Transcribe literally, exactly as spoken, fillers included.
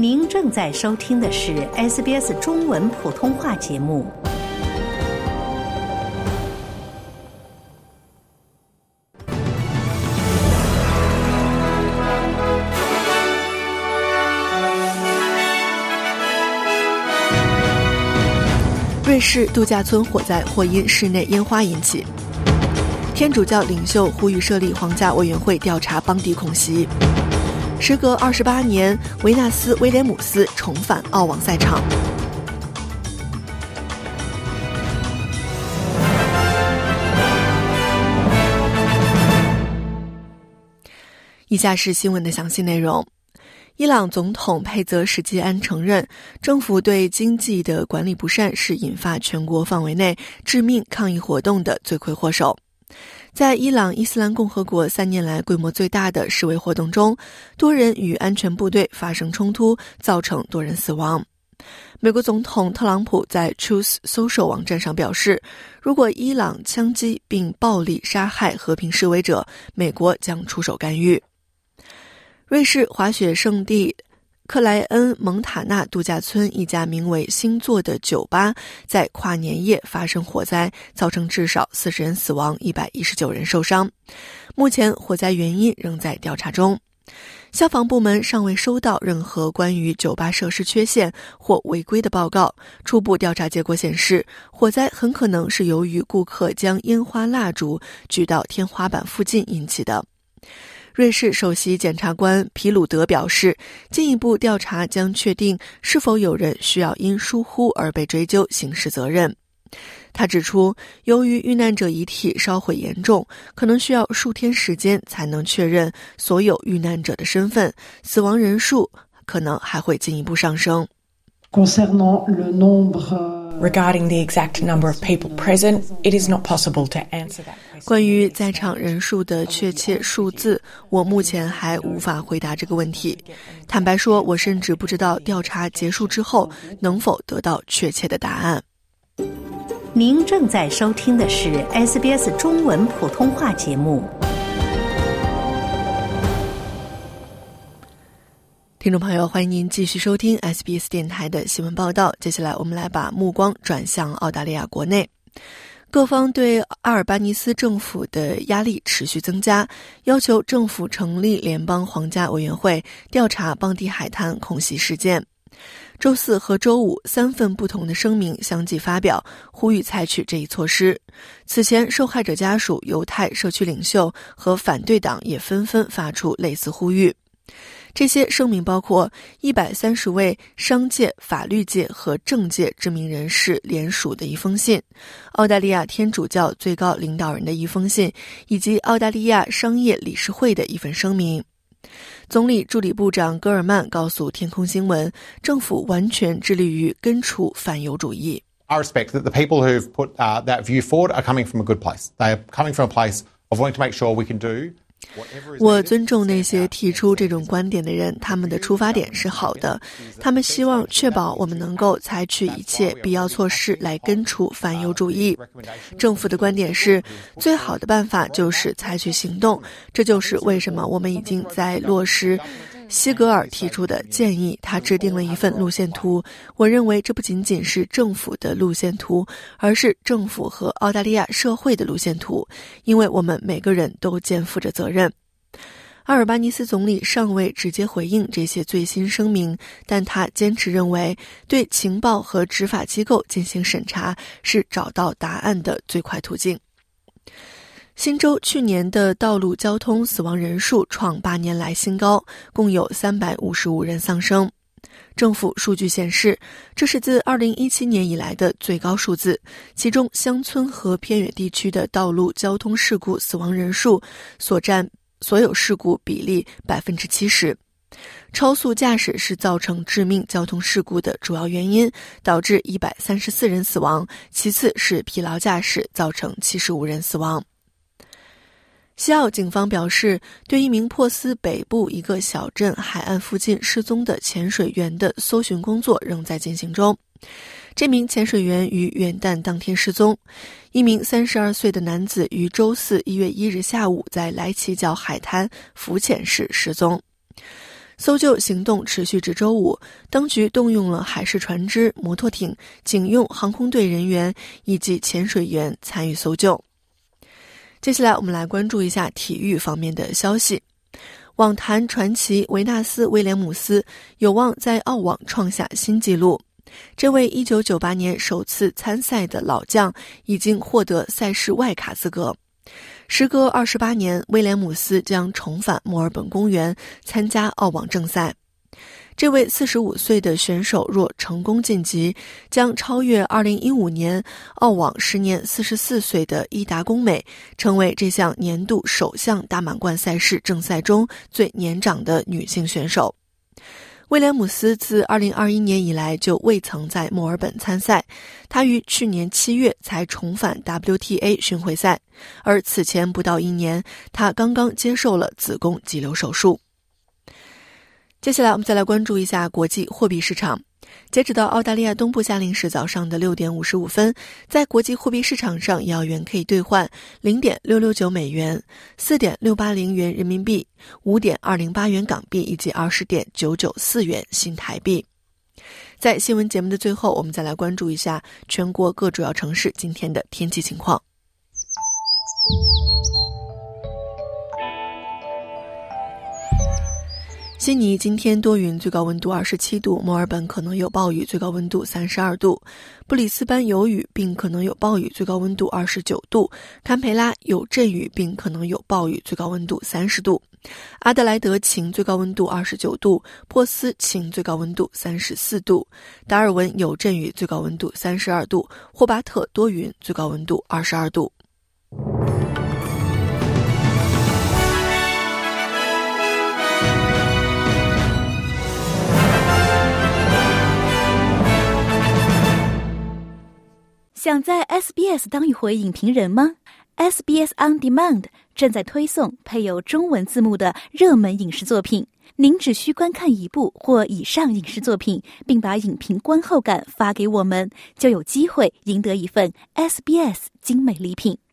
您正在收听的是 S B S 中文普通话节目。 瑞士度假村火灾或因室内烟花引起。天主教领袖呼吁设立皇家委员会调查邦迪恐袭。时隔二十八年，维纳斯·威廉姆斯重返澳网赛场。以下是新闻的详细内容。伊朗总统佩泽什基安承认，政府对经济的管理不善是引发全国范围内致命抗议活动的罪魁祸首。在伊朗伊斯兰共和国三年来规模最大的示威活动中，多人与安全部队发生冲突，造成多人死亡。美国总统特朗普在 Truth Social 网站上表示，如果伊朗枪击并暴力杀害和平示威者，美国将出手干预。瑞士滑雪胜地克莱恩蒙塔纳度假村一家名为星座的酒吧在跨年夜发生火灾，造成至少四十人死亡，一百一十九人受伤。目前火灾原因仍在调查中。消防部门尚未收到任何关于酒吧设施缺陷或违规的报告。初步调查结果显示，火灾很可能是由于顾客将烟花蜡烛举到天花板附近引起的。瑞士首席检察官皮鲁德表示，进一步调查将确定是否有人需要因疏忽而被追究刑事责任。他指出，由于遇难者遗体烧毁严重，可能需要数天时间才能确认所有遇难者的身份，死亡人数可能还会进一步上升。 Regarding the exact number of people present, it is not possible to answer that question. 关于在场人数的确切数字，我目前还无法回答这个问题。坦白说，我甚至不知道调查结束之后能否得到确切的答案。 您正在收听的是 S B S 中文普通话节目。 听众朋友，欢迎您继续收听 S B S 电台的新闻报道。接下来我们来把目光转向澳大利亚国内。各方对阿尔巴尼斯政府的压力持续增加，要求政府成立联邦皇家委员会调查邦迪海滩恐袭事件。周四和周五三份不同的声明相继发表，呼吁采取这一措施。此前受害者家属、犹太社区领袖和反对党也纷纷发出类似呼吁。这些声明包括一百三十位商界、法律界和政界知名人士联署的一封信，澳大利亚天主教最高领导人的一封信，以及澳大利亚商业理事会的一份声明。总理助理部长戈尔曼告诉天空新闻，政府完全致力于根除反犹主义。 I respect that the people who've put uh, that view forward are coming from a good place. They are coming from a place of wanting to make sure we can do 我尊重那些提出这种观点的人，他们的出发点是好的，他们希望确保我们能够采取一切必要措施来根除反犹主义。政府的观点是，最好的办法就是采取行动，这就是为什么我们已经在落实西格尔提出的建议，他制定了一份路线图。我认为这不仅仅是政府的路线图，而是政府和澳大利亚社会的路线图，因为我们每个人都肩负着责任。阿尔巴尼斯总理尚未直接回应这些最新声明，但他坚持认为，对情报和执法机构进行审查是找到答案的最快途径。新州去年的道路交通死亡人数创八年来新高，共有三百五十五人丧生。政府数据显示，这是自二零一七年以来的最高数字，其中乡村和偏远地区的道路交通事故死亡人数所占所有事故比例 百分之七十。超速驾驶是造成致命交通事故的主要原因，导致一百三十四人死亡，其次是疲劳驾驶，造成七十五人死亡。西澳警方表示，对一名珀斯北部一个小镇海岸附近失踪的潜水员的搜寻工作仍在进行中。这名潜水员于元旦当天失踪。一名三十二岁的男子于周四一月一日下午在莱奇角海滩浮潜时失踪。 搜救行动持续至周五，当局动用了海事船只、摩托艇、警用航空队人员以及潜水员参与搜救。接下来我们来关注一下体育方面的消息。网坛传奇维纳斯·威廉姆斯有望在澳网创下新纪录。这位一九九八年首次参赛的老将已经获得赛事外卡资格。时隔二十八年，威廉姆斯将重返墨尔本公园参加澳网正赛。这位四十五岁的选手若成功晋级，将超越二零一五年澳网时年四十四岁的伊达宫美，成为这项年度首项大满贯赛事正赛中最年长的女性选手。威廉姆斯自二零二一年以来就未曾在墨尔本参赛，他于去年七月才重返 W T A 巡回赛，而此前不到一年，他刚刚接受了子宫肌瘤手术。接下来我们再来关注一下国际货币市场。截止到澳大利亚东部夏令时早上的六点五十五分，在国际货币市场上，一澳元可以兑换 零点六六九美元、四点六八零元人民币、五点二零八元港币以及二十点九九四元新台币。在新闻节目的最后，我们再来关注一下全国各主要城市今天的天气情况。悉尼今天多云，最高温度二十七度；墨尔本可能有暴雨，最高温度三十二度；布里斯班有雨并可能有暴雨，最高温度二十九度；堪培拉有阵雨并可能有暴雨，最高温度三十度；阿德莱德晴，最高温度二十九度；珀斯晴，最高温度三十四度；达尔文有阵雨，最高温度三十二度；霍巴特多云，最高温度二十二度。 想在 S B S 当一回影评人吗？ S B S On Demand 正在推送配有中文字幕的热门影视作品，您只需观看一部或以上影视作品，并把影评观后感发给我们，就有机会赢得一份 S B S 精美礼品。